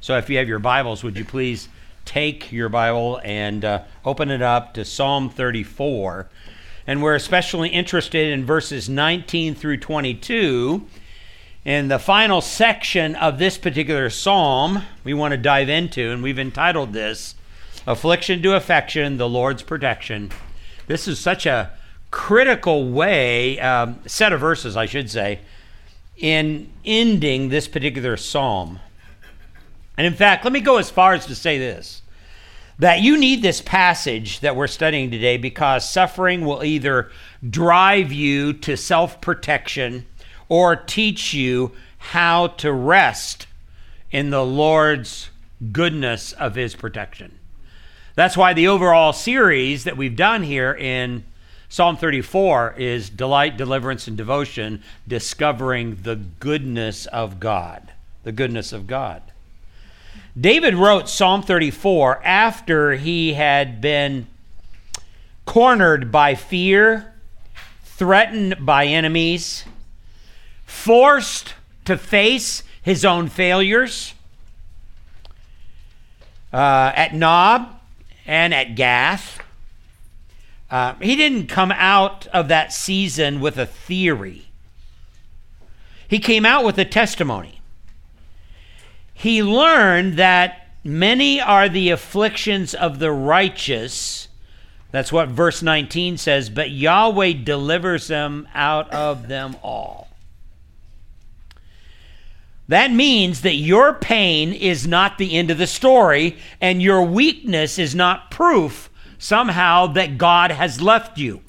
So if you have your Bibles, would you please take your Bible and open it up to Psalm 34. And we're especially interested in verses 19 through 22. In the final section of this particular psalm, we want to dive into, and we've entitled this, Affliction to Affection, the Lord's Protection. This is such a critical way, set of verses, I should say, in ending this particular psalm. And in fact, let me go as far as to say this, that you need this passage that we're studying today because suffering will either drive you to self-protection or teach you how to rest in the Lord's goodness of his protection. That's why the overall series that we've done here in Psalm 34 is Delight, Deliverance, and Devotion, discovering the goodness of God. The goodness of God. David wrote Psalm 34 after he had been cornered by fear, threatened by enemies, forced to face his own failures at Nob and at Gath. He didn't come out of that season with a theory. He came out with a testimony. He learned that many are the afflictions of the righteous. That's what verse 19 says, but Yahweh delivers them out of them all. That means that your pain is not the end of the story, and your weakness is not proof somehow that God has left you.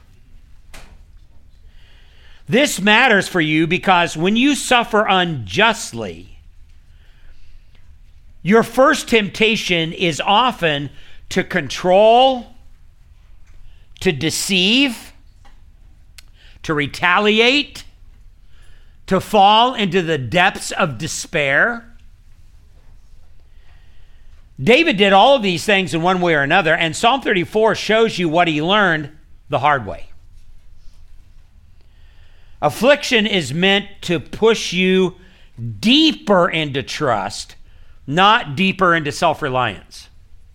This matters for you because when you suffer unjustly, your first temptation is often to control, to deceive, to retaliate, to fall into the depths of despair. David did all of these things in one way or another, and Psalm 34 shows you what he learned the hard way. Affliction is meant to push you deeper into trust, not deeper into self-reliance.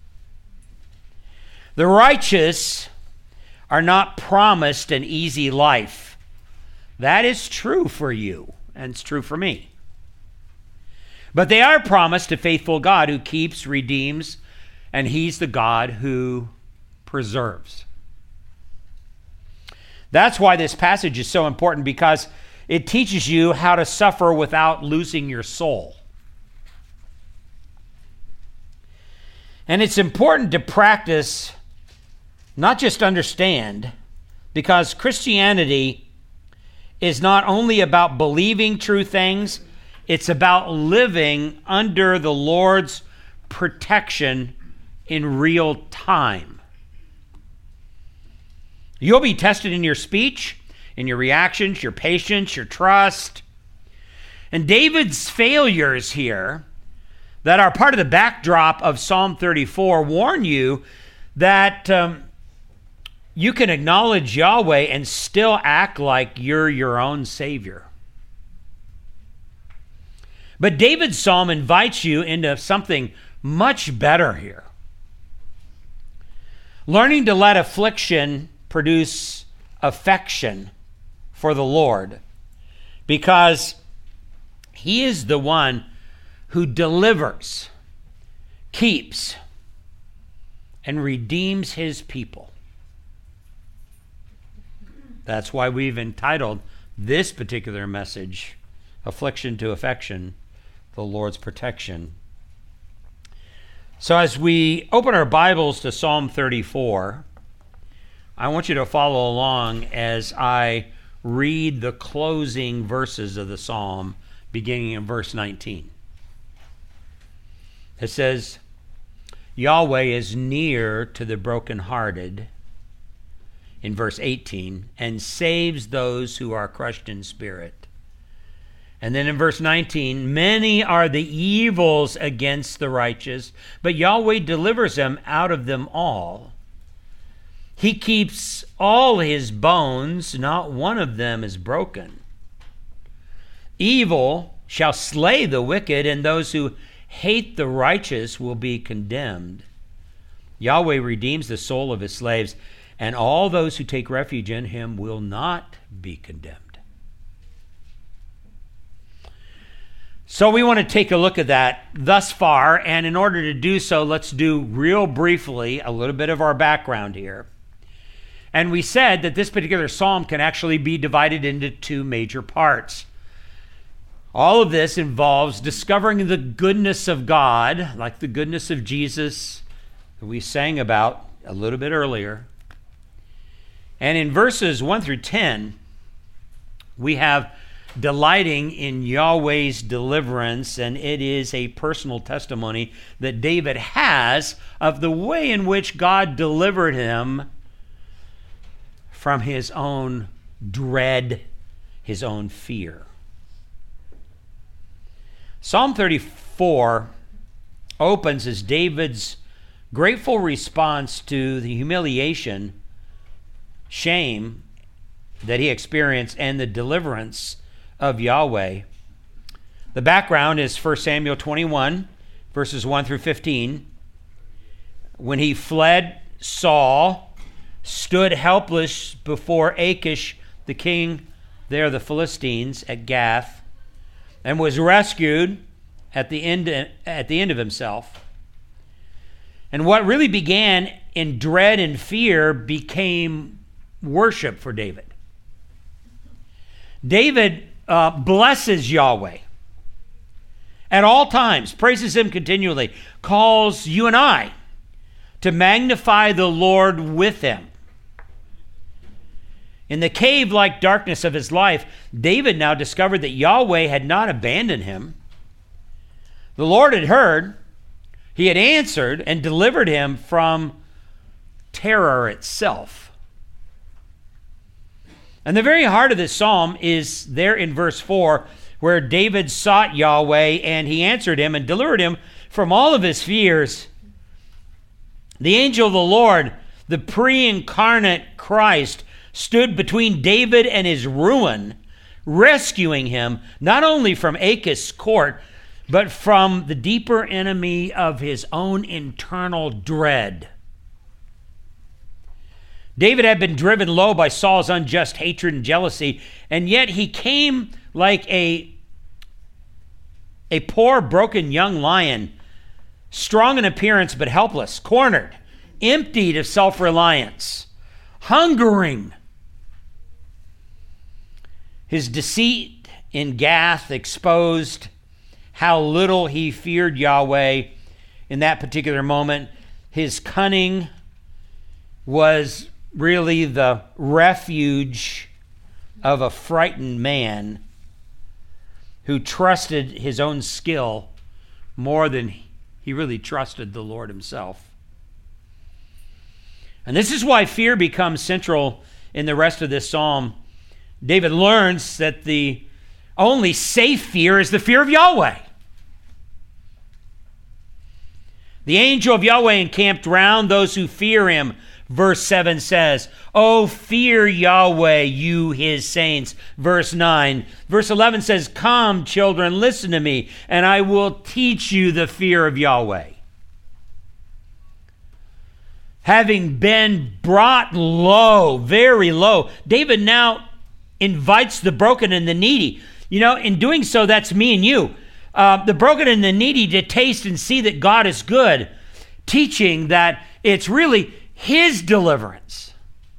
The righteous are not promised an easy life. That is true for you, and it's true for me. But they are promised a faithful God who keeps, redeems, and he's the God who preserves. That's why this passage is so important, because it teaches you how to suffer without losing your soul. And it's important to practice, not just understand, because Christianity is not only about believing true things, it's about living under the Lord's protection in real time. You'll be tested in your speech, in your reactions, your patience, your trust. And David's failures here that are part of the backdrop of Psalm 34 warn you that you can acknowledge Yahweh and still act like you're your own Savior. But David's psalm invites you into something much better here. Learning to let affliction produce affection for the Lord, because he is the one who delivers, keeps, and redeems his people. That's why we've entitled this particular message, Affliction to Affection, the Lord's Protection. So as we open our Bibles to Psalm 34, I want you to follow along as I read the closing verses of the psalm, beginning in verse 19. It says, Yahweh is near to the brokenhearted, in verse 18, and saves those who are crushed in spirit. And then in verse 19, many are the evils against the righteous, but Yahweh delivers them out of them all. He keeps all his bones, not one of them is broken. Evil shall slay the wicked, and those who hate the righteous will be condemned. Yahweh redeems the soul of his slaves, and all those who take refuge in him will not be condemned. So we want to take a look at that thus far, and in order to do so, let's do real briefly a little bit of our background here. And we said that this particular psalm can actually be divided into two major parts. All of this involves discovering the goodness of God, like the goodness of Jesus that we sang about a little bit earlier. And in verses 1 through 10, we have delighting in Yahweh's deliverance, and it is a personal testimony that David has of the way in which God delivered him from his own dread, his own fear. Psalm 34 opens as David's grateful response to the humiliation, shame that he experienced, and the deliverance of Yahweh. The background is 1 Samuel 21, verses 1 through 15. When he fled, Saul stood helpless before Achish, the king there, the Philistines, at Gath, and was rescued at the end of himself. And what really began in dread and fear became worship for David. David blesses Yahweh at all times, praises him continually, calls you and I to magnify the Lord with him. In the cave-like darkness of his life, David now discovered that Yahweh had not abandoned him. The Lord had heard, he had answered, and delivered him from terror itself. And the very heart of this psalm is there in verse 4, where David sought Yahweh, and he answered him and delivered him from all of his fears. The angel of the Lord, the pre-incarnate Christ, stood between David and his ruin, rescuing him not only from Achish's court, but from the deeper enemy of his own internal dread. David had been driven low by Saul's unjust hatred and jealousy, and yet he came like a poor, broken young lion, strong in appearance but helpless, cornered, emptied of self-reliance, hungering. His deceit in Gath exposed how little he feared Yahweh in that particular moment. His cunning was really the refuge of a frightened man who trusted his own skill more than he really trusted the Lord himself. And this is why fear becomes central in the rest of this psalm. David learns that the only safe fear is the fear of Yahweh. The angel of Yahweh encamped round those who fear him. Verse 7 says, "Oh, fear Yahweh, you his saints." Verse 9. Verse 11 says, "Come, children, listen to me, and I will teach you the fear of Yahweh." Having been brought low, very low, David now invites the broken and the needy. You know, in doing so, that's me and you. The broken and the needy to taste and see that God is good, teaching that it's really his deliverance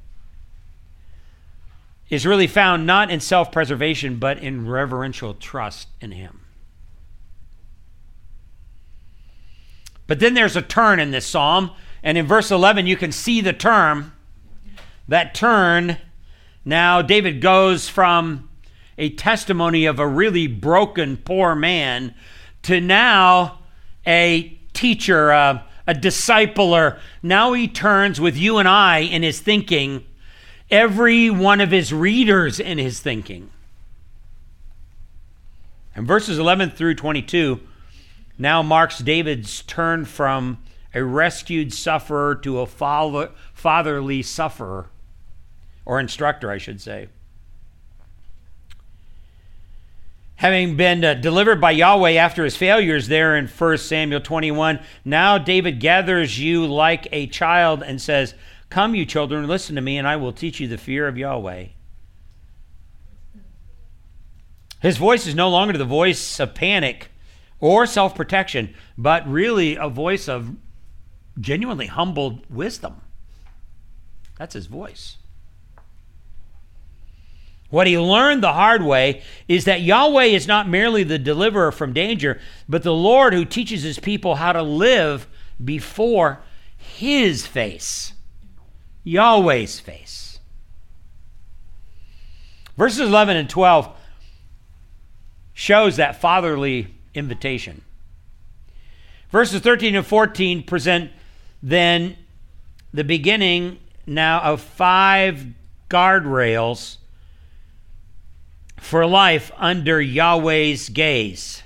is really found not in self-preservation, but in reverential trust in him. But then there's a turn in this psalm, and in verse 11 you can see the turn. That turn, now David goes from a testimony of a really broken, poor man to now a teacher, a discipler. Now he turns with you and I in his thinking, every one of his readers in his thinking. And verses 11 through 22 now marks David's turn from a rescued sufferer to a fatherly sufferer, or instructor, I should say. Having been delivered by Yahweh after his failures there in 1 Samuel 21, now David gathers you like a child and says, "Come, you children, listen to me, and I will teach you the fear of Yahweh." His voice is no longer the voice of panic or self-protection, but really a voice of genuinely humbled wisdom. That's his voice. What he learned the hard way is that Yahweh is not merely the deliverer from danger, but the Lord who teaches his people how to live before his face, Yahweh's face. Verses 11 and 12 shows that fatherly invitation. Verses 13 and 14 present then the beginning now of 5 guardrails for life under Yahweh's gaze.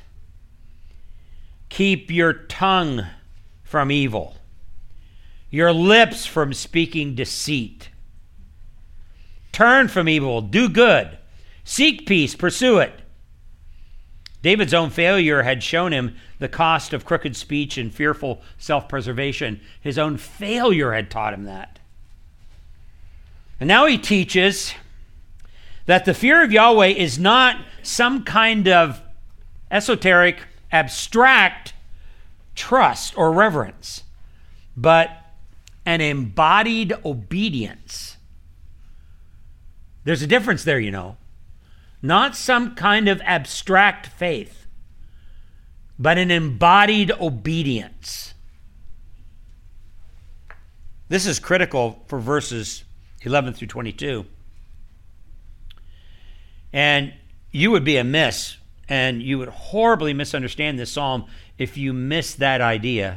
Keep your tongue from evil, your lips from speaking deceit. Turn from evil, do good, seek peace, pursue it. David's own failure had shown him the cost of crooked speech and fearful self-preservation. His own failure had taught him that. And now he teaches that the fear of Yahweh is not some kind of esoteric, abstract trust or reverence, but an embodied obedience. There's a difference there, you know. Not some kind of abstract faith, but an embodied obedience. This is critical for verses 11 through 22. And you would be amiss, and you would horribly misunderstand this psalm if you missed that idea.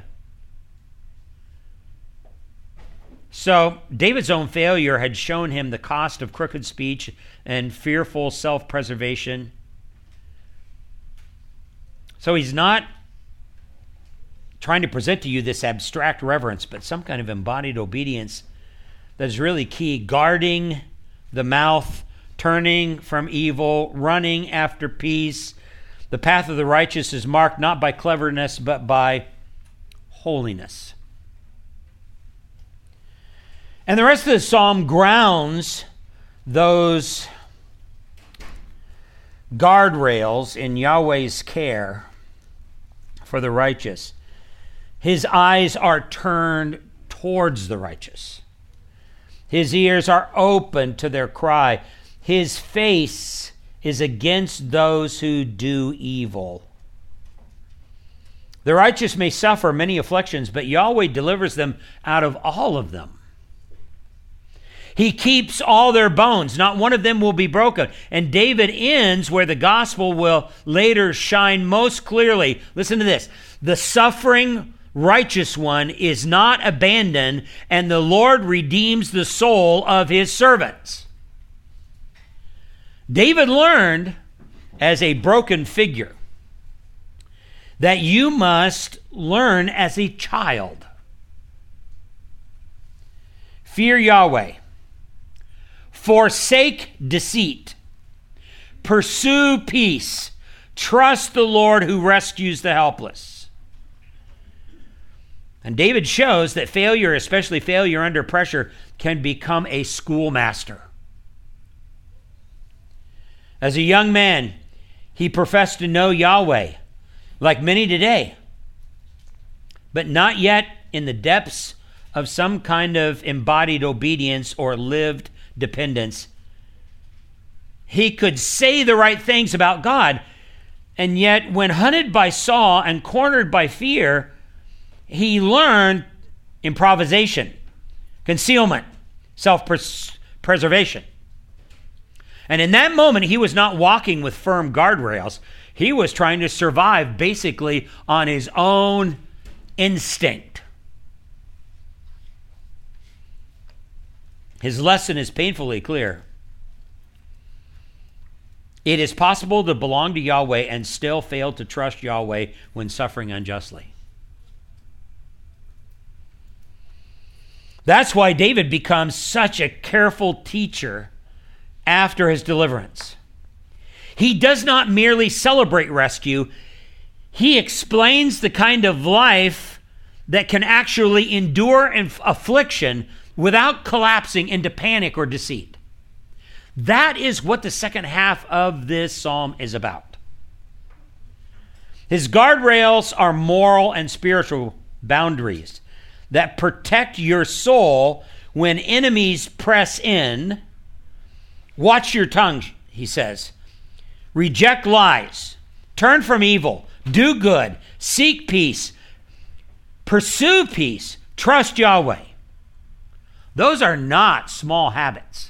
So, David's own failure had shown him the cost of crooked speech and fearful self-preservation. So he's not trying to present to you this abstract reverence, but some kind of embodied obedience that is really key. Guarding the mouth, turning from evil, running after peace. The path of the righteous is marked not by cleverness, but by holiness. And the rest of the psalm grounds those guardrails in Yahweh's care for the righteous. His eyes are turned towards the righteous. His ears are open to their cry. His face is against those who do evil. The righteous may suffer many afflictions, but Yahweh delivers them out of all of them. He keeps all their bones. Not one of them will be broken. And David ends where the gospel will later shine most clearly. Listen to this. The suffering righteous one is not abandoned, and the Lord redeems the soul of his servants. David learned as a broken figure that you must learn as a child. Fear Yahweh. Forsake deceit. Pursue peace. Trust the Lord who rescues the helpless. And David shows that failure, especially failure under pressure, can become a schoolmaster. As a young man, he professed to know Yahweh, like many today, but not yet in the depths of some kind of embodied obedience or lived dependence. He could say the right things about God, and yet when hunted by Saul and cornered by fear, he learned improvisation, concealment, self-preservation. And in that moment, he was not walking with firm guardrails. He was trying to survive basically on his own instinct. His lesson is painfully clear. It is possible to belong to Yahweh and still fail to trust Yahweh when suffering unjustly. That's why David becomes such a careful teacher after his deliverance. He does not merely celebrate rescue. He explains the kind of life that can actually endure affliction without collapsing into panic or deceit. That is what the second half of this psalm is about. His guardrails are moral and spiritual boundaries that protect your soul when enemies press in. Watch your tongue, he says. Reject lies. Turn from evil. Do good. Seek peace. Pursue peace. Trust Yahweh. Those are not small habits.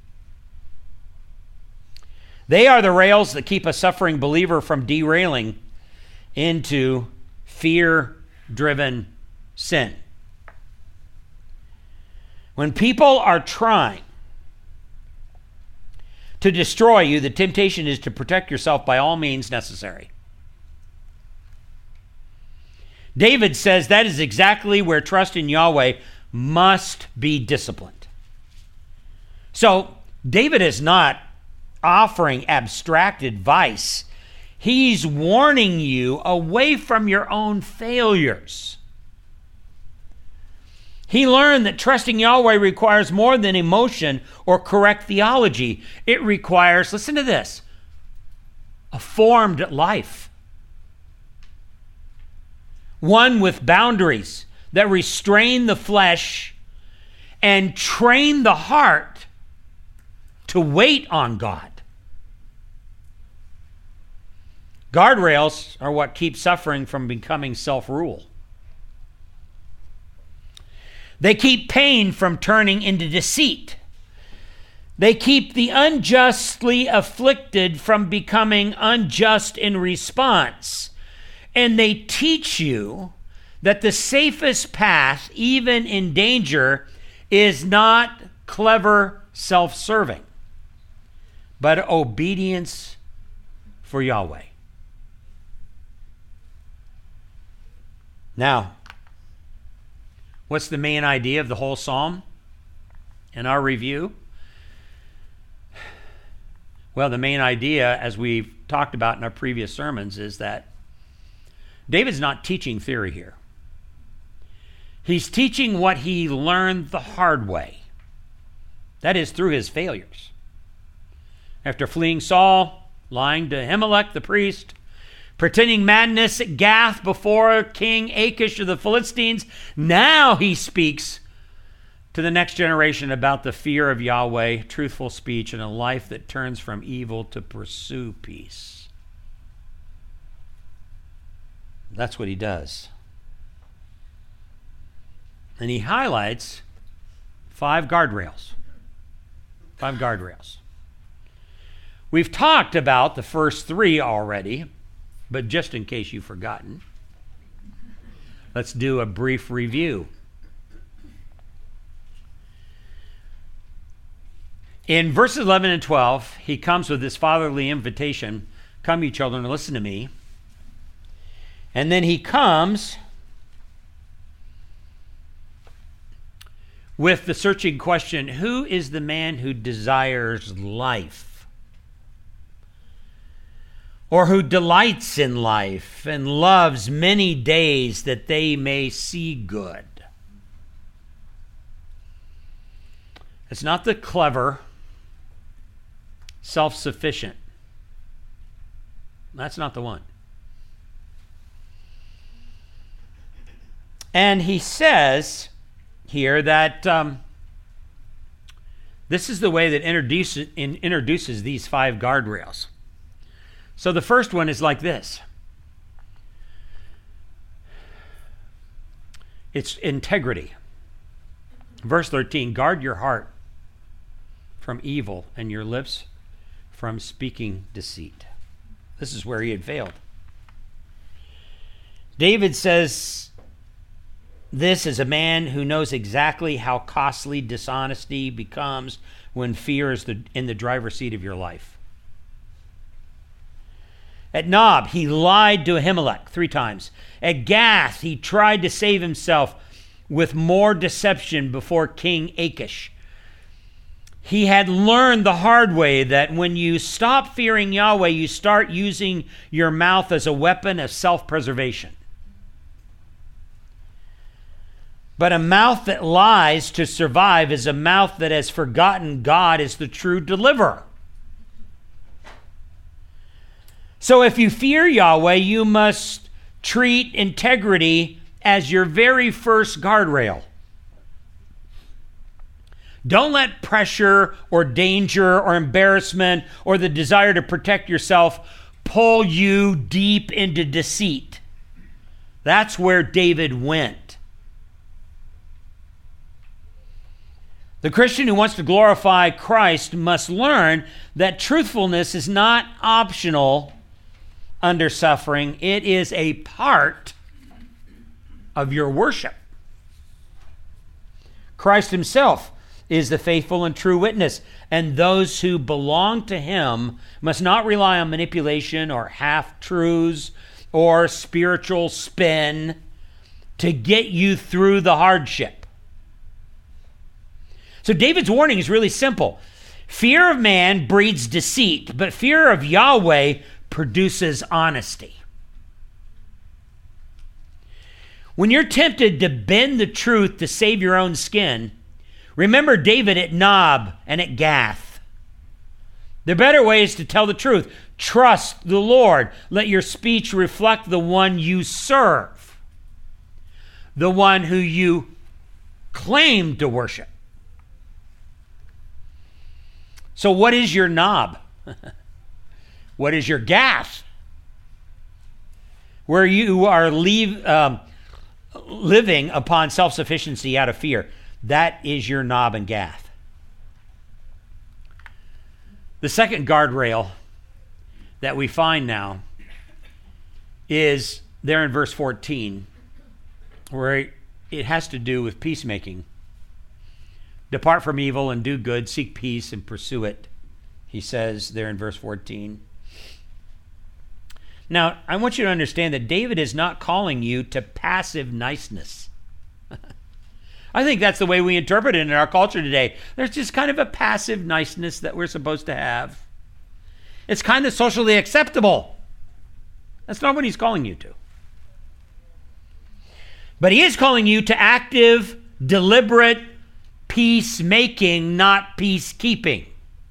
They are the rails that keep a suffering believer from derailing into fear-driven sin. When people are trying to destroy you, the temptation is to protect yourself by all means necessary. David says that is exactly where trust in Yahweh must be disciplined. So, David is not offering abstract advice. He's warning you away from your own failures. He learned that trusting Yahweh requires more than emotion or correct theology. It requires, listen to this, a formed life. One with boundaries that restrain the flesh and train the heart to wait on God. Guardrails are what keep suffering from becoming self-rule. They keep pain from turning into deceit. They keep the unjustly afflicted from becoming unjust in response. And they teach you that the safest path, even in danger, is not clever self-serving, but obedience for Yahweh. Now, what's the main idea of the whole psalm in our review? Well, the main idea, as we've talked about in our previous sermons, is that David's not teaching theory here. He's teaching what he learned the hard way. That is, through his failures. After fleeing Saul, lying to Ahimelech the priest, pretending madness at Gath before King Achish of the Philistines, now he speaks to the next generation about the fear of Yahweh, truthful speech, and a life that turns from evil to pursue peace. That's what he does. And he highlights 5 guardrails. 5 guardrails. We've talked about the first 3 already, but just in case you've forgotten, let's do a brief review. In verses 11 and 12, he comes with this fatherly invitation, "Come, you children, and listen to me." And then he comes with the searching question, who is the man who desires life? Or who delights in life and loves many days that they may see good? It's not the clever, self-sufficient. That's not the one. And he says here that this is the way that introduces these 5 guardrails. So the first one is like this. It's integrity. Verse 13, guard your heart from evil and your lips from speaking deceit. This is where he had failed. David says this is a man who knows exactly how costly dishonesty becomes when fear is in the driver's seat of your life. At Nob, he lied to Ahimelech 3 times. At Gath, he tried to save himself with more deception before King Achish. he had learned the hard way that when you stop fearing Yahweh, you start using your mouth as a weapon of self-preservation. But a mouth that lies to survive is a mouth that has forgotten God is the true deliverer. So if you fear Yahweh, you must treat integrity as your very first guardrail. Don't let pressure or danger or embarrassment or the desire to protect yourself pull you deep into deceit. That's where David went. The Christian who wants to glorify Christ must learn that truthfulness is not optional under suffering. It is a part of your worship. Christ himself is the faithful and true witness, and those who belong to him must not rely on manipulation or half-truths or spiritual spin to get you through the hardship. So David's warning is really simple. Fear of man breeds deceit, but fear of Yahweh produces honesty. When you're tempted to bend the truth to save your own skin, remember David at Nob and at Gath. The better way is to tell the truth. Trust the Lord. Let your speech reflect the one you serve, the one who you claim to worship. So what is your Nob? What is your Gath? Where you are living upon self-sufficiency out of fear. That is your Nob and Gath. The second guardrail that we find now is there in verse 14, where it has to do with peacemaking. Depart from evil and do good, seek peace and pursue it, he says there in verse 14. Now, I want you to understand that David is not calling you to passive niceness. I think that's the way we interpret it in our culture today. There's just kind of a passive niceness that we're supposed to have. It's kind of socially acceptable. That's not what he's calling you to. But he is calling you to active, deliberate peacemaking, not peacekeeping.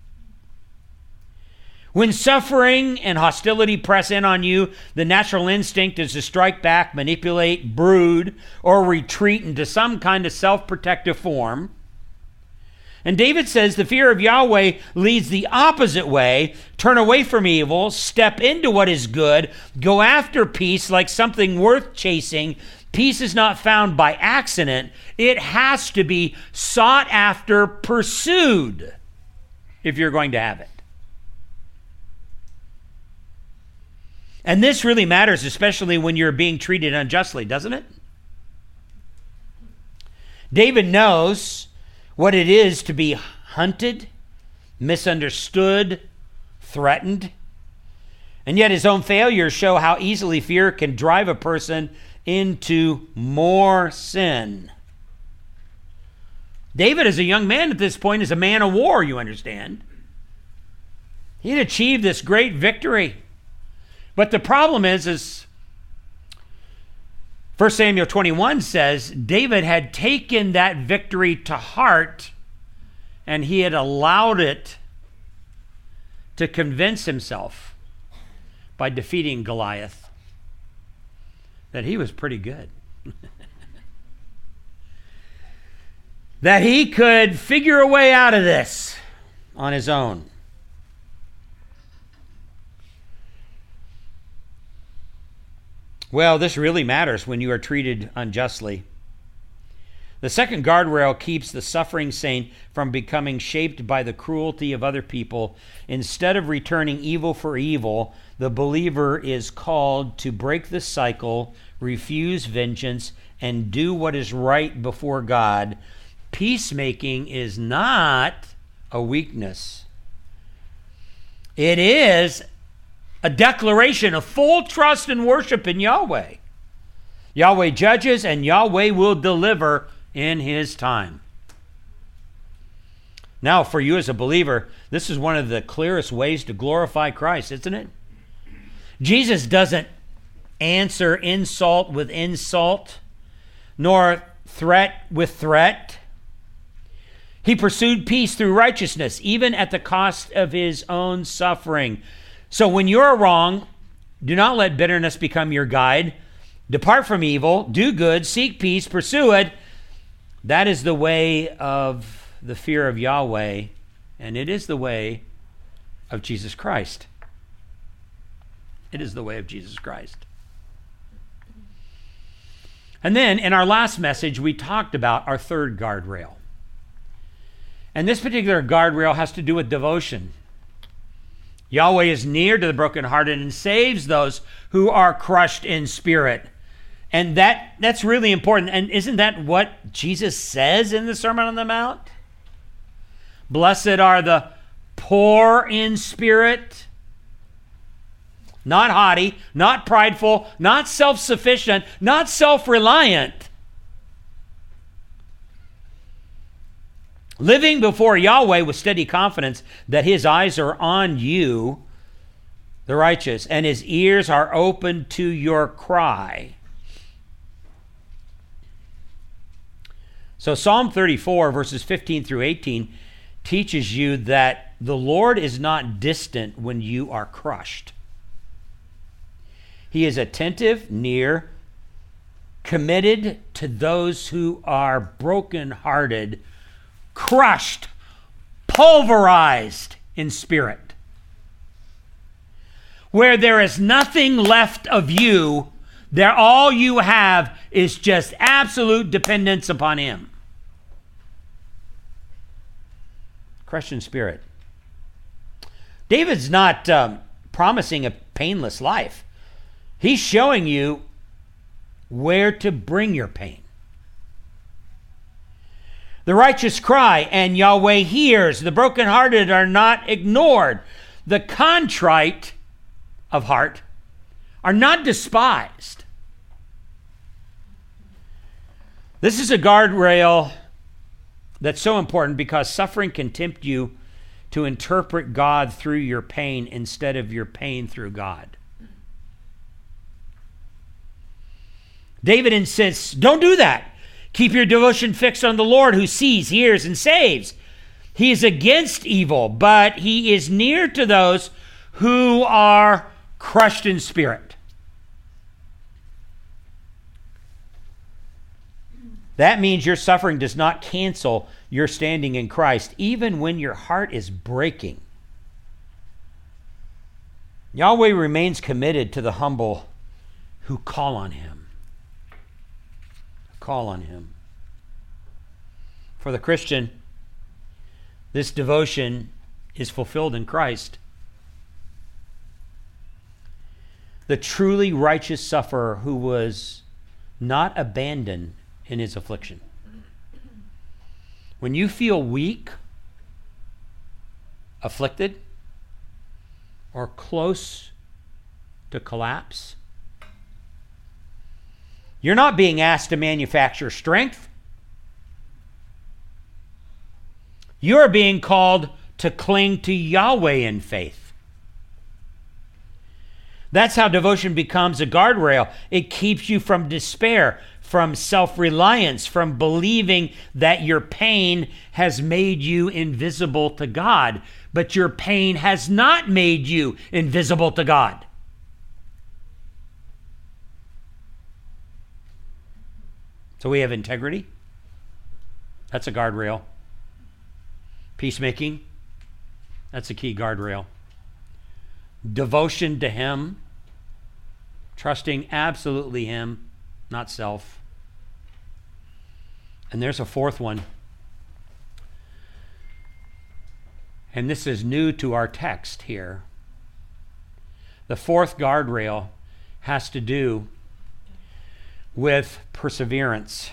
When suffering and hostility press in on you, the natural instinct is to strike back, manipulate, brood, or retreat into some kind of self-protective form. And David says the fear of Yahweh leads the opposite way. Turn away from evil, step into what is good, go after peace like something worth chasing. Peace is not found by accident. It has to be sought after, pursued, if you're going to have it. And this really matters, especially when you're being treated unjustly, doesn't it? David knows what it is to be hunted, misunderstood, threatened. And yet his own failures show how easily fear can drive a person into more sin. David, as a young man at this point, is a man of war, you understand. He had achieved this great victory. But the problem is 1 Samuel 21 says, David had taken that victory to heart and he had allowed it to convince himself by defeating Goliath that he was pretty good. That he could figure a way out of this on his own. Well, this really matters when you are treated unjustly. The second guardrail keeps the suffering saint from becoming shaped by the cruelty of other people. Instead of returning evil for evil, the believer is called to break the cycle, refuse vengeance, and do what is right before God. Peacemaking is not a weakness. It is a declaration of full trust and worship in Yahweh. Yahweh judges and Yahweh will deliver in his time. Now, for you as a believer, this is one of the clearest ways to glorify Christ, isn't it? Jesus doesn't answer insult with insult, nor threat with threat. He pursued peace through righteousness, even at the cost of his own suffering. So when you're wrong, do not let bitterness become your guide. Depart from evil, do good, seek peace, pursue it. That is the way of the fear of Yahweh, and it is the way of Jesus Christ. It is the way of Jesus Christ. And then in our last message, we talked about our third guardrail. And this particular guardrail has to do with devotion. Yahweh is near to the brokenhearted and saves those who are crushed in spirit. And that's really important. And isn't that what Jesus says in the Sermon on the Mount? Blessed are the poor in spirit, not haughty, not prideful, not self-sufficient, not self-reliant. Living before Yahweh with steady confidence that his eyes are on you, the righteous, and his ears are open to your cry. So Psalm 34, verses 15 through 18, teaches you that the Lord is not distant when you are crushed. He is attentive, near, committed to those who are brokenhearted, crushed, pulverized in spirit. Where there is nothing left of you, there all you have is just absolute dependence upon him. Crushed in spirit. David's not promising a painless life. He's showing you where to bring your pain. The righteous cry, and Yahweh hears. The brokenhearted are not ignored. The contrite of heart are not despised. This is a guardrail that's so important because suffering can tempt you to interpret God through your pain instead of your pain through God. David insists, don't do that. Keep your devotion fixed on the Lord who sees, hears, and saves. He is against evil, but he is near to those who are crushed in spirit. That means your suffering does not cancel your standing in Christ, even when your heart is breaking. Yahweh remains committed to the humble who call on him. Call on him. For the Christian, this devotion is fulfilled in Christ. The truly righteous sufferer who was not abandoned in his affliction. When you feel weak, afflicted, or close to collapse, you're not being asked to manufacture strength. You're being called to cling to Yahweh in faith. That's how devotion becomes a guardrail. It keeps you from despair, from self-reliance, from believing that your pain has made you invisible to God. But your pain has not made you invisible to God. So we have integrity. That's a guardrail. Peacemaking. That's a key guardrail. Devotion to him. Trusting absolutely him, not self. And there's a fourth one. And this is new to our text here. The fourth guardrail has to do with perseverance.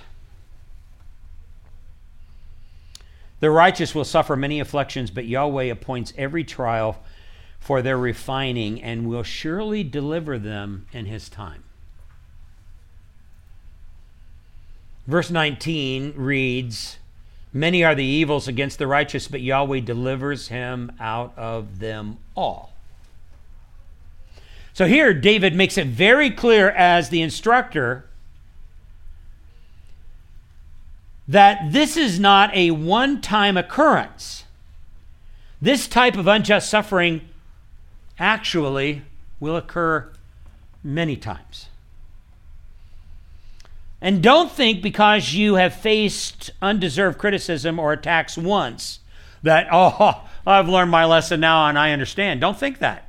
The righteous will suffer many afflictions, but Yahweh appoints every trial for their refining and will surely deliver them in his time. Verse 19 reads, Many are the evils against the righteous, but Yahweh delivers him out of them all. So here, David makes it very clear as the instructor that this is not a one-time occurrence. This type of unjust suffering actually will occur many times. And don't think because you have faced undeserved criticism or attacks once that, oh, I've learned my lesson now and I understand. Don't think that.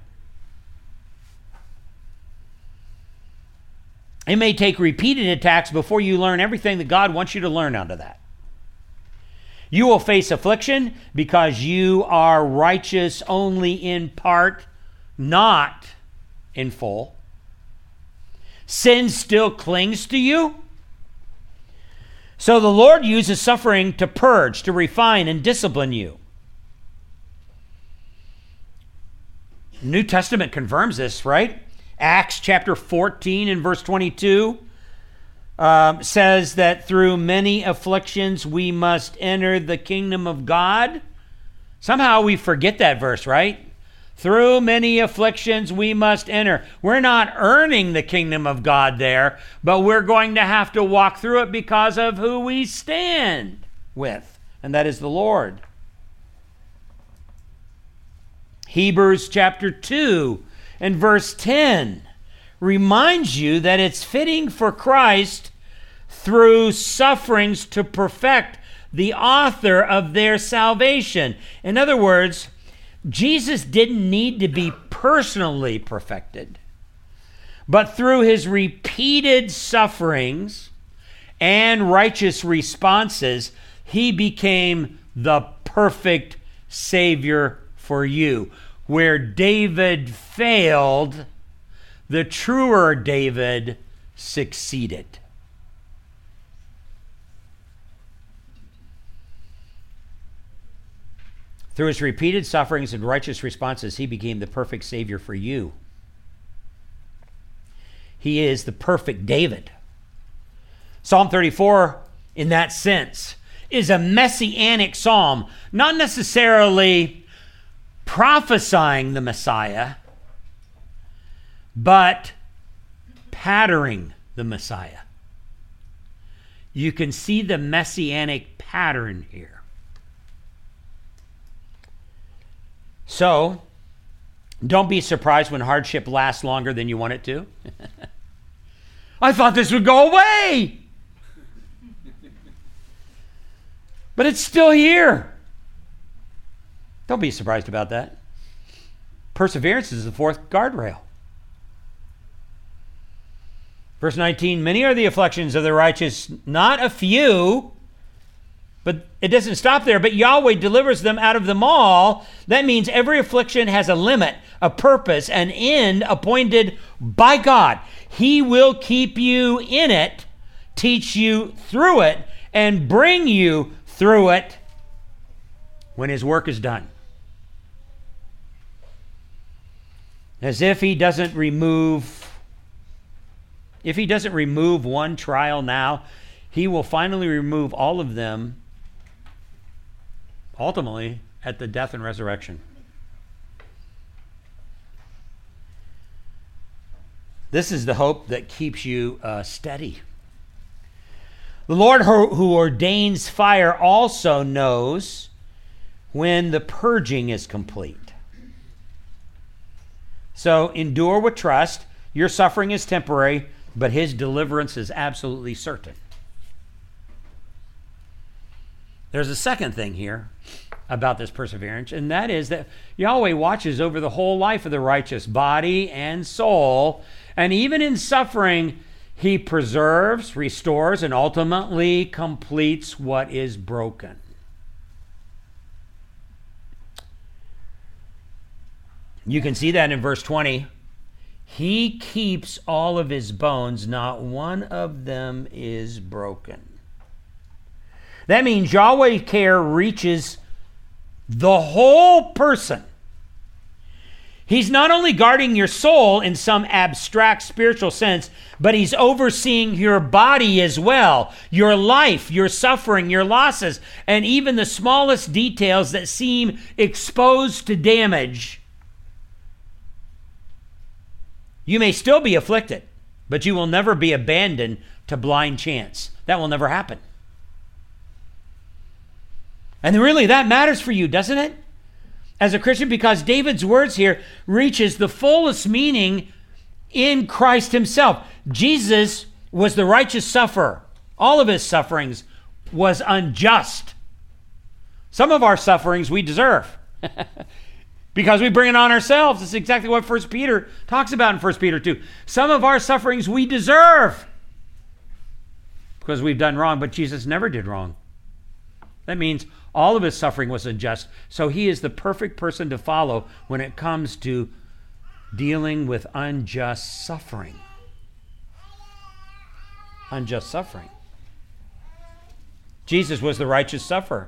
It may take repeated attacks before you learn everything that God wants you to learn out of that. You will face affliction because you are righteous only in part, not in full. Sin still clings to you. So the Lord uses suffering to purge, to refine, and discipline you. The New Testament confirms this, right? Acts chapter 14 and verse 22 says that through many afflictions we must enter the kingdom of God. Somehow we forget that verse, right? Through many afflictions we must enter. We're not earning the kingdom of God there, but we're going to have to walk through it because of who we stand with, and that is the Lord. Hebrews chapter 2 and verse 10 reminds you that it's fitting for Christ through sufferings to perfect the author of their salvation. In other words, Jesus didn't need to be personally perfected, but through his repeated sufferings and righteous responses, he became the perfect Savior for you. Where David failed, the truer David succeeded. Through his repeated sufferings and righteous responses, he became the perfect Savior for you. He is the perfect David. Psalm 34, in that sense, is a messianic psalm, not necessarily prophesying the Messiah, but patterning the Messiah. You can see the messianic pattern here. So, don't be surprised when hardship lasts longer than you want it to. I thought this would go away. But it's still here. Don't be surprised about that. Perseverance is the fourth guardrail. Verse 19, many are the afflictions of the righteous, not a few. But it doesn't stop there. But Yahweh delivers them out of them all. That means every affliction has a limit, a purpose, an end appointed by God. He will keep you in it, teach you through it, and bring you through it when his work is done. As if he doesn't remove one trial now, he will finally remove all of them ultimately at the death and resurrection. This is the hope that keeps you steady. The Lord who ordains fire also knows when the purging is complete. So endure with trust. Your suffering is temporary, but his deliverance is absolutely certain. There's a second thing here about this perseverance, and that is that Yahweh watches over the whole life of the righteous, body and soul, and even in suffering, he preserves, restores, and ultimately completes what is broken. You can see that in verse 20. He keeps all of his bones, not one of them is broken. That means Yahweh's care reaches the whole person. He's not only guarding your soul in some abstract spiritual sense, but he's overseeing your body as well, your life, your suffering, your losses, and even the smallest details that seem exposed to damage. You may still be afflicted, but you will never be abandoned to blind chance. That will never happen. And really, that matters for you, doesn't it? As a Christian, because David's words here reaches the fullest meaning in Christ himself. Jesus was the righteous sufferer. All of his sufferings was unjust. Some of our sufferings we deserve because we bring it on ourselves. It's exactly what 1 Peter talks about in 1 Peter 2. Some of our sufferings we deserve because we've done wrong, but Jesus never did wrong. That means all of his suffering was unjust. So he is the perfect person to follow when it comes to dealing with unjust suffering. Unjust suffering. Jesus was the righteous sufferer.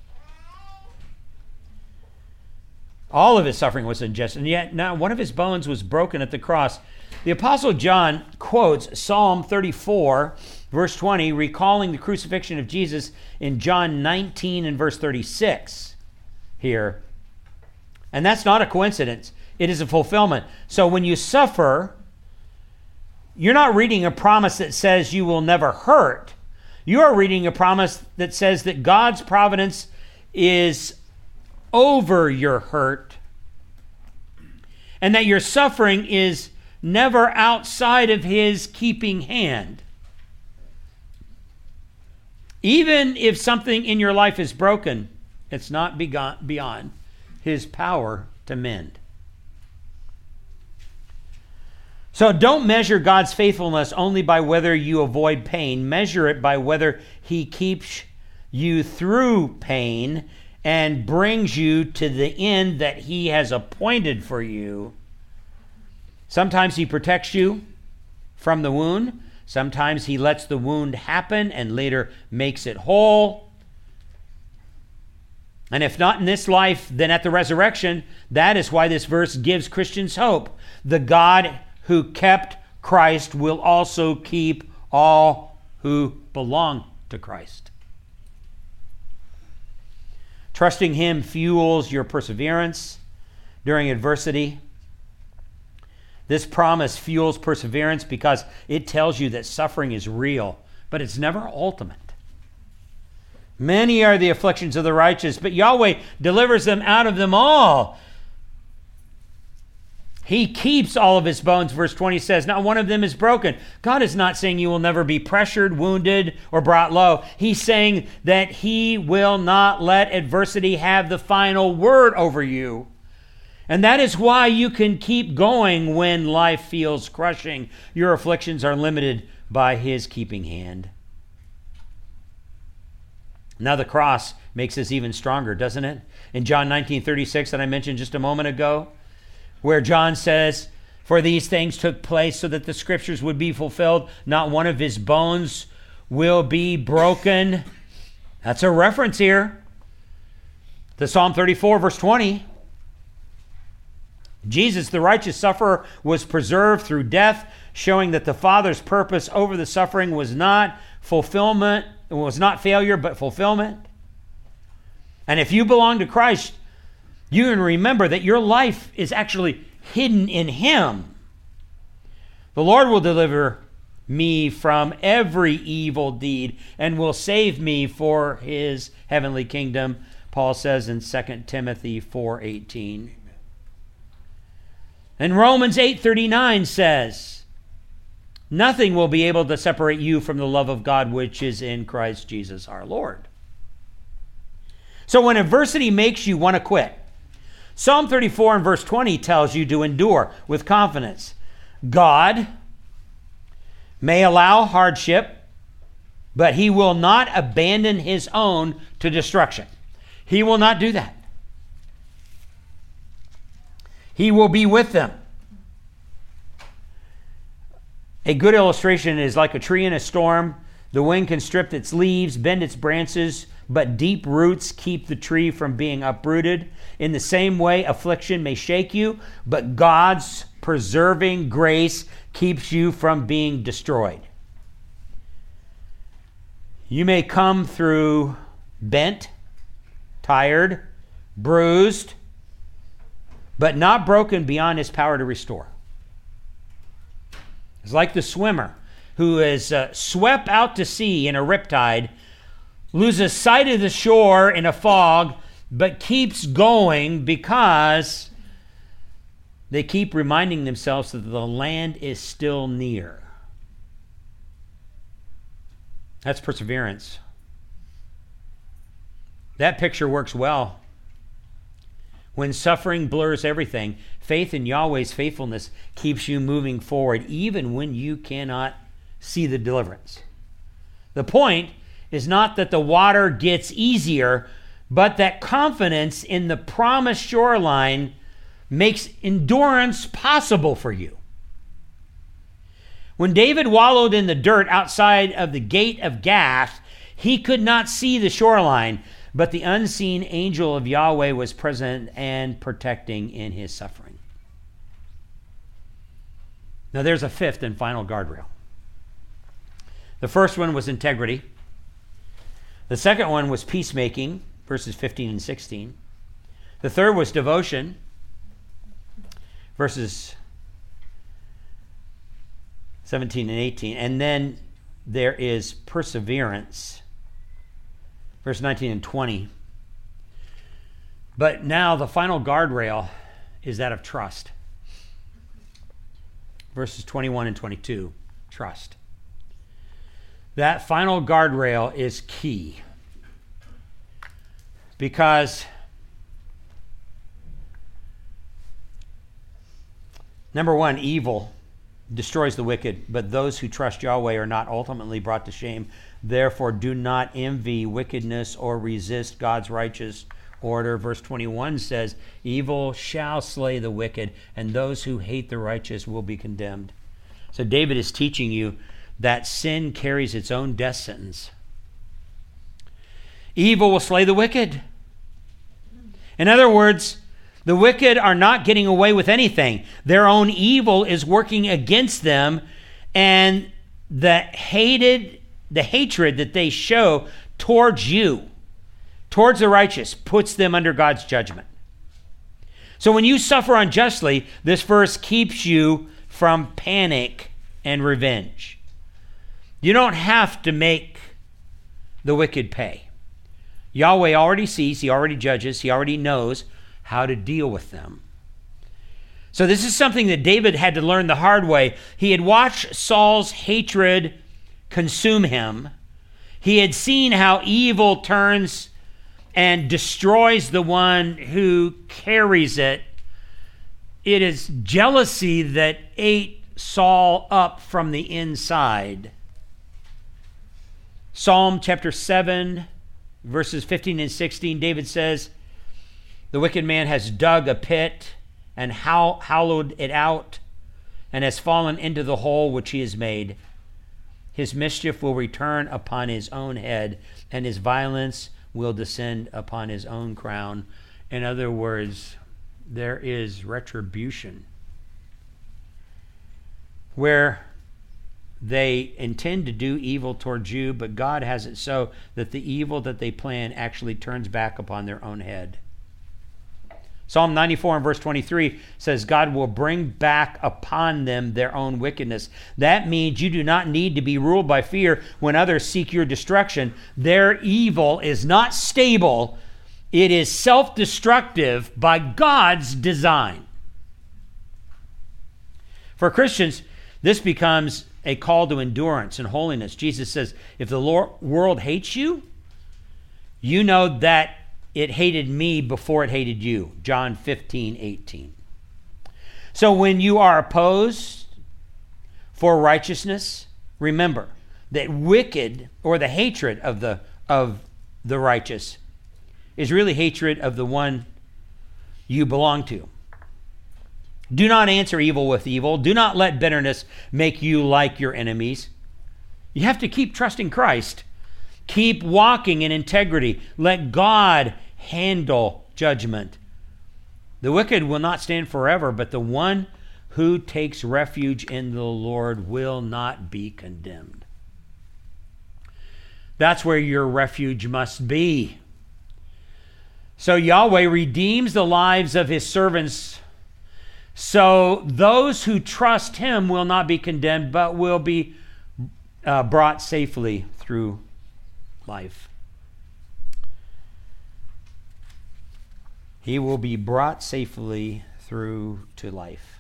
All of his suffering was unjust, and yet not one of his bones was broken at the cross. The Apostle John quotes Psalm 34, verse 20, recalling the crucifixion of Jesus in John 19 and verse 36 here. And that's not a coincidence. It is a fulfillment. So when you suffer, you're not reading a promise that says you will never hurt. You are reading a promise that says that God's providence is over your hurt and that your suffering is never outside of his keeping hand. Even if something in your life is broken, it's not beyond his power to mend. So don't measure God's faithfulness only by whether you avoid pain. Measure it by whether he keeps you through pain and brings you to the end that he has appointed for you. Sometimes he protects you from the wound. Sometimes he lets the wound happen and later makes it whole. And if not in this life, then at the resurrection. That is why this verse gives Christians hope. The God who kept Christ will also keep all who belong to Christ. Trusting him fuels your perseverance during adversity. This promise fuels perseverance because it tells you that suffering is real, but it's never ultimate. Many are the afflictions of the righteous, but Yahweh delivers them out of them all. He keeps all of his bones, verse 20 says, not one of them is broken. God is not saying you will never be pressured, wounded, or brought low. He's saying that he will not let adversity have the final word over you. And that is why you can keep going when life feels crushing. Your afflictions are limited by his keeping hand. Now the cross makes this even stronger, doesn't it? In John 19:36 that I mentioned just a moment ago, where John says, for these things took place so that the scriptures would be fulfilled. Not one of his bones will be broken. That's a reference here to Psalm 34, verse 20. Jesus, the righteous sufferer, was preserved through death, showing that the Father's purpose over the suffering was not fulfillment, it was not failure, but fulfillment. And if you belong to Christ, you can remember that your life is actually hidden in him. The Lord will deliver me from every evil deed and will save me for his heavenly kingdom, Paul says in 2 Timothy 4:18. And Romans 8:39 says, nothing will be able to separate you from the love of God which is in Christ Jesus our Lord. So when adversity makes you want to quit, Psalm 34 and verse 20 tells you to endure with confidence. God may allow hardship, but he will not abandon his own to destruction. He will not do that. He will be with them. A good illustration is like a tree in a storm. The wind can strip its leaves, bend its branches, but deep roots keep the tree from being uprooted. In the same way, affliction may shake you, but God's preserving grace keeps you from being destroyed. You may come through bent, tired, bruised, but not broken beyond his power to restore. It's like the swimmer who is swept out to sea in a riptide, loses sight of the shore in a fog, but keeps going because they keep reminding themselves that the land is still near. That's perseverance. That picture works well. When suffering blurs everything, faith in Yahweh's faithfulness keeps you moving forward even when you cannot see the deliverance. The point is not that the water gets easier, but that confidence in the promised shoreline makes endurance possible for you. When David wallowed in the dirt outside of the gate of Gath, he could not see the shoreline, but the unseen angel of Yahweh was present and protecting in his suffering. Now there's a fifth and final guardrail. The first one was integrity. The second one was peacemaking, verses 15 and 16. The third was devotion, verses 17 and 18. And then there is perseverance, verse 19 and 20. But now the final guardrail is that of trust. Verses 21 and 22, trust. That final guardrail is key because, number one, evil destroys the wicked, but those who trust Yahweh are not ultimately brought to shame. Therefore, do not envy wickedness or resist God's righteous order. Verse 21 says, evil shall slay the wicked, and those who hate the righteous will be condemned. So David is teaching you that sin carries its own death sentence. Evil will slay the wicked. In other words, the wicked are not getting away with anything. Their own evil is working against them, and the hatred that they show towards you, towards the righteous, puts them under God's judgment. So when you suffer unjustly, this verse keeps you from panic and revenge. You don't have to make the wicked pay. Yahweh already sees, he already judges, he already knows how to deal with them. So this is something that David had to learn the hard way. He had watched Saul's hatred consume him. He had seen how evil turns and destroys the one who carries it. It is jealousy that ate Saul up from the inside. Psalm chapter 7, verses 15 and 16, David says, the wicked man has dug a pit and hollowed it out and has fallen into the hole which he has made. His mischief will return upon his own head, and his violence will descend upon his own crown. In other words, there is retribution where they intend to do evil towards you, but God has it so that the evil that they plan actually turns back upon their own head. Psalm 94 and verse 23 says, God will bring back upon them their own wickedness. That means you do not need to be ruled by fear when others seek your destruction. Their evil is not stable. It is self-destructive by God's design. For Christians, this becomes a call to endurance and holiness. Jesus says, if the world hates you, you know that it hated me before it hated you. John 15:18. So when you are opposed for righteousness, remember that wicked, or the hatred of the righteous, is really hatred of the one you belong to. Do not answer evil with evil. Do not let bitterness make you like your enemies. You have to keep trusting Christ. Keep walking in integrity. Let God handle judgment. The wicked will not stand forever, but the one who takes refuge in the Lord will not be condemned. That's where your refuge must be. So Yahweh redeems the lives of his servants, so those who trust him will not be condemned, but will be brought safely through life. He will be brought safely through to life.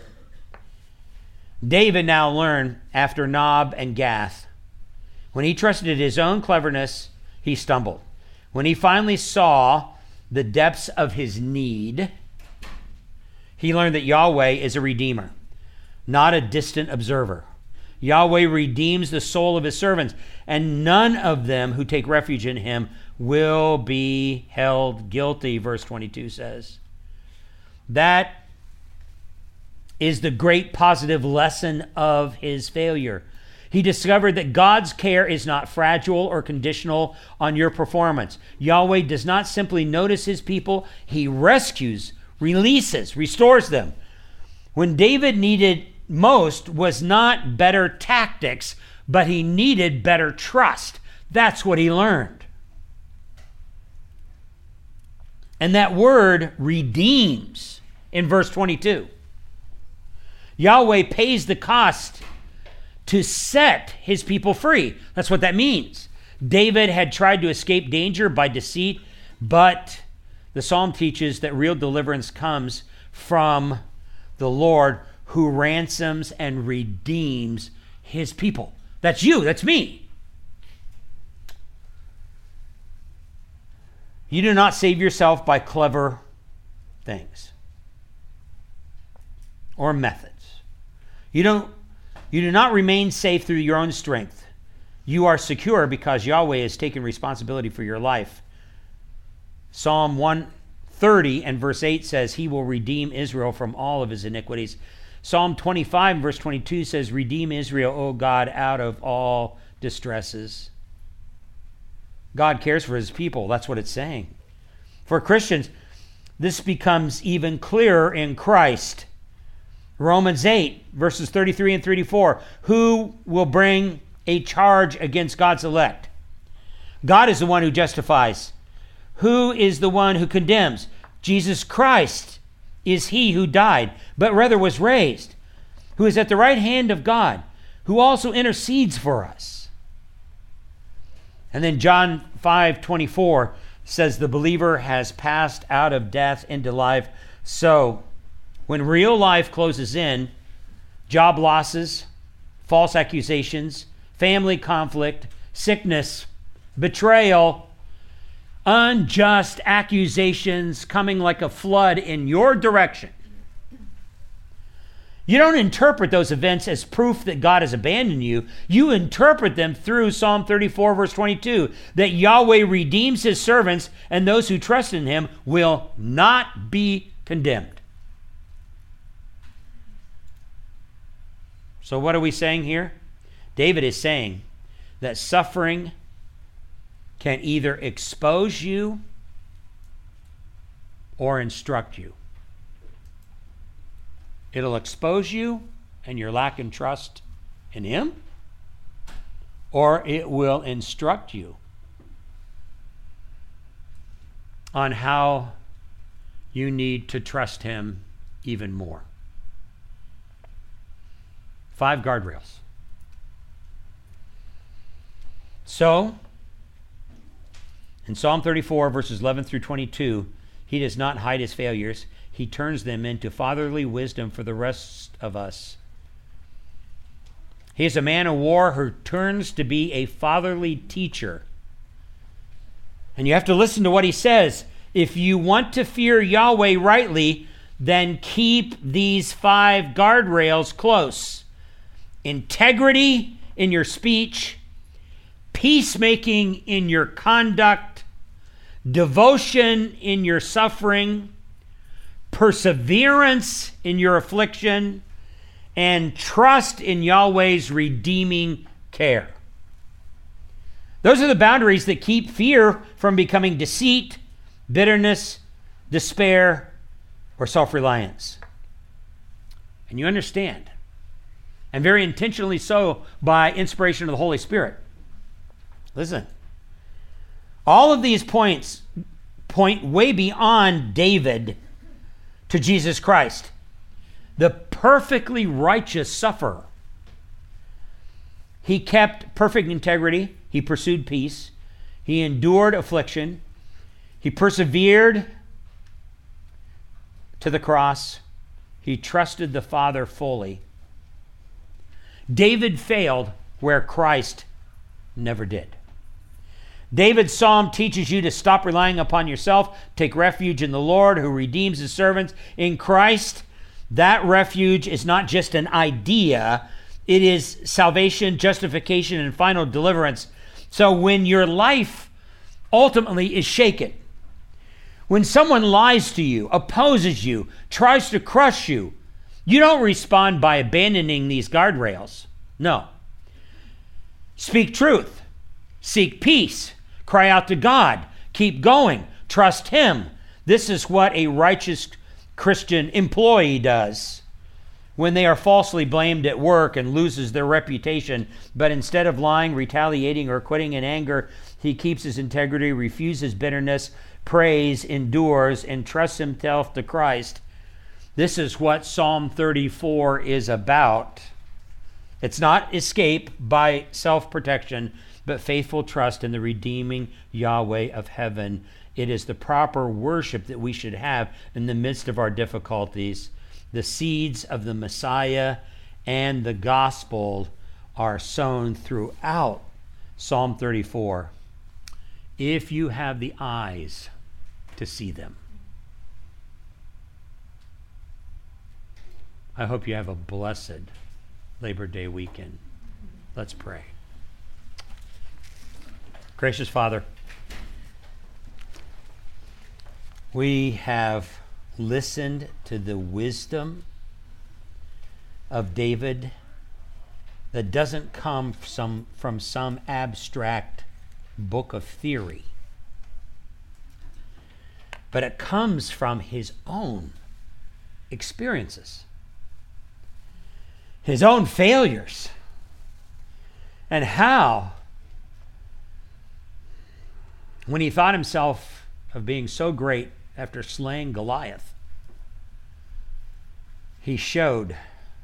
David now learned after Nob and Gath, when he trusted his own cleverness, he stumbled. When he finally saw the depths of his need, he learned that Yahweh is a redeemer, not a distant observer. Yahweh redeems the soul of his servants, and none of them who take refuge in him will be held guilty, verse 22 says. That is the great positive lesson of his failure. He discovered that God's care is not fragile or conditional on your performance. Yahweh does not simply notice his people, he rescues, releases, restores them. When David needed most was not better tactics, but he needed better trust. That's what he learned. And that word redeems in verse 22. Yahweh pays the cost to set his people free. That's what that means. David had tried to escape danger by deceit, but the psalm teaches that real deliverance comes from the Lord, who ransoms and redeems his people. That's you, that's me. You do not save yourself by clever things or methods. You do not remain safe through your own strength. You are secure because Yahweh has taken responsibility for your life. Psalm 130 and verse 8 says, he will redeem Israel from all of his iniquities. Psalm 25 verse 22 says, redeem Israel, O God, out of all distresses. God cares for his people. That's what it's saying. For Christians, this becomes even clearer in Christ. Romans 8 verses 33 and 34. Who will bring a charge against God's elect? God is the one who justifies. Who is the one who condemns? Jesus Christ is he who died, but rather was raised, who is at the right hand of God, who also intercedes for us. And then John 5:24 says the believer has passed out of death into life. So when real life closes in, job losses, false accusations, family conflict, sickness, betrayal, unjust accusations coming like a flood in your direction, you don't interpret those events as proof that God has abandoned you. You interpret them through Psalm 34, verse 22, that Yahweh redeems his servants, and those who trust in him will not be condemned. So what are we saying here? David is saying that suffering can either expose you or instruct you. It'll expose you and your lack in trust in him, or it will instruct you on how you need to trust him even more. 5 guardrails. So, in Psalm 34, verses 11 through 22, he does not hide his failures. He turns them into fatherly wisdom for the rest of us. He is a man of war who turns to be a fatherly teacher. And you have to listen to what he says. If you want to fear Yahweh rightly, then keep these 5 guardrails close. Integrity in your speech, peacemaking in your conduct, devotion in your suffering, perseverance in your affliction, and trust in Yahweh's redeeming care. Those are the boundaries that keep fear from becoming deceit, bitterness, despair, or self-reliance. And you understand, and very intentionally so by inspiration of the Holy Spirit. Listen, all of these points point way beyond David to Jesus Christ, the perfectly righteous sufferer. He kept perfect integrity. He pursued peace. He endured affliction. He persevered to the cross. He trusted the Father fully. David failed where Christ never did. David's psalm teaches you to stop relying upon yourself, take refuge in the Lord who redeems his servants. In Christ, that refuge is not just an idea, it is salvation, justification, and final deliverance. So when your life ultimately is shaken, when someone lies to you, opposes you, tries to crush you, you don't respond by abandoning these guardrails. No. Speak truth. Seek peace. Cry out to God. Keep going. Trust Him. This is what a righteous Christian employee does when they are falsely blamed at work and loses their reputation. But instead of lying, retaliating, or quitting in anger, he keeps his integrity, refuses bitterness, prays, endures, and trusts himself to Christ. This is what Psalm 34 is about. It's not escape by self-protection, but faithful trust in the redeeming Yahweh of heaven. It is the proper worship that we should have in the midst of our difficulties. The seeds of the Messiah and the gospel are sown throughout Psalm 34. If you have the eyes to see them. I hope you have a blessed Labor Day weekend. Let's pray. Gracious Father, we have listened to the wisdom of David that doesn't come from some abstract book of theory, but it comes from his own experiences, his own failures, and how, when he thought himself of being so great after slaying Goliath, he showed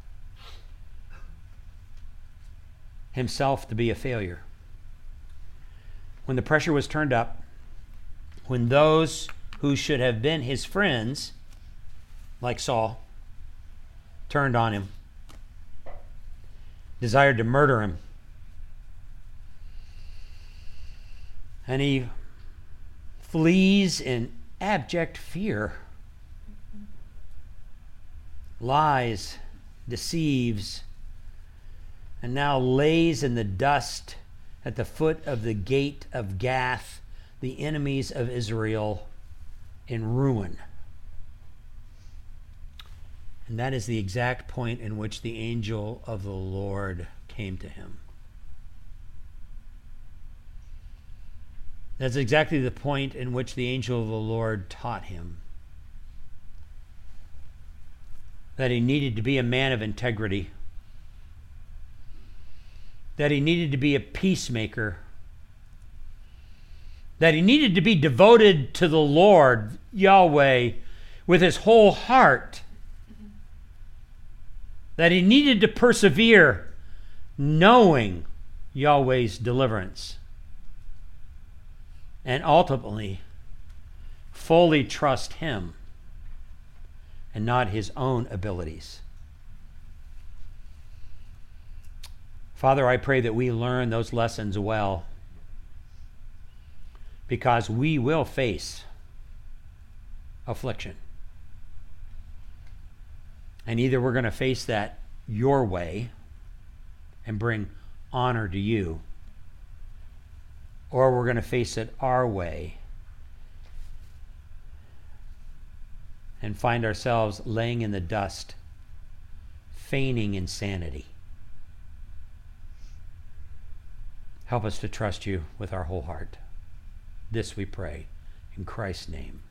himself to be a failure. When the pressure was turned up, when those who should have been his friends, like Saul, turned on him, desired to murder him, and he flees in abject fear, lies, deceives, and now lays in the dust at the foot of the gate of Gath, the enemies of Israel, in ruin. And that is the exact point in which the angel of the Lord came to him. That's exactly the point in which the angel of the Lord taught him that he needed to be a man of integrity, that he needed to be a peacemaker, that he needed to be devoted to the Lord, Yahweh, with his whole heart, that he needed to persevere knowing Yahweh's deliverance, and ultimately fully trust him and not his own abilities. Father, I pray that we learn those lessons well, because we will face affliction. And either we're going to face that your way and bring honor to you, or we're going to face it our way and find ourselves laying in the dust, feigning insanity. Help us to trust you with our whole heart. This we pray in Christ's name.